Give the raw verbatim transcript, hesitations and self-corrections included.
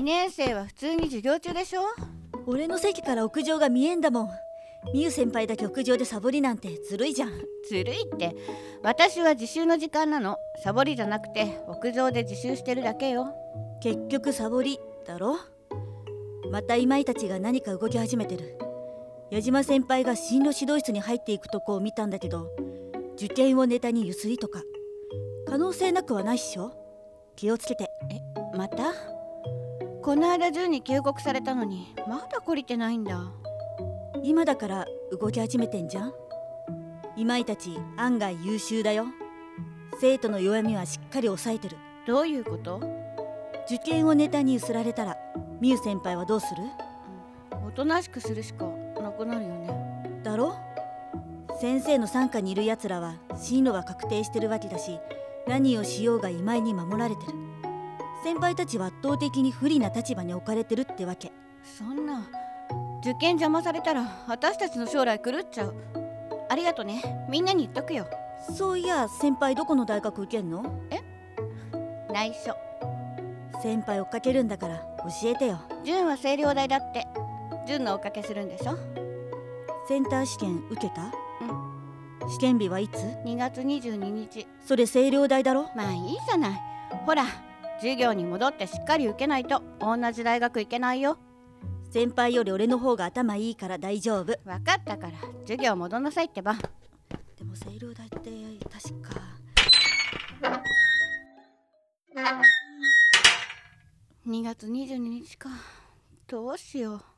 ねん生は普通に授業中でしょ。 俺の席から屋上が見えんだもん。みゆ先輩だけ屋上でサボりなんてずるいじゃん。 ずるいって。私は自習の時間なの。サボりじゃなくて屋上で自習してるだけよ。 結局サボりだろ。また今井たちが何か動き始めてる。矢島先輩が進路指導室に入っていくとこを見たんだけど、受験をネタにゆすりとか可能性なくはないっしょ。気をつけて。 え、また？この間中に休国されたのにまだ懲りてないんだ。 今だから動き始めてんじゃん。今井たち案外優秀だよ。生徒の弱みはしっかり抑えてる。 どういうこと？ 受験をネタにゆすられたらみゆ先輩はどうする？ おとなしくするしかなくなるよね。 だろ。先生の傘下にいるやつらは進路は確定してるわけだし、何をしようが今井に守られてる。先輩たちは圧倒的に不利な立場に置かれてるってわけ。 そんな、受験邪魔されたら私たちの将来狂っちゃう。ありがとね、みんなに言っとくよ。 そういや先輩どこの大学受けんの？ え？内緒。 先輩追っかけるんだから教えてよ。 純は星稜大だって。純の追っかけするんでしょ。 センター試験受けた？ うん。 試験日はいつ？ にがつにじゅうににち。 それ星稜大だろ。 まあいいじゃない。ほら、授業に戻ってしっかり受けないと同じ大学行けないよ。 先輩より俺の方が頭いいから大丈夫。 分かったから授業戻んなさいってば。 でも星稜大って確かにがつにじゅうににちか。どうしよう。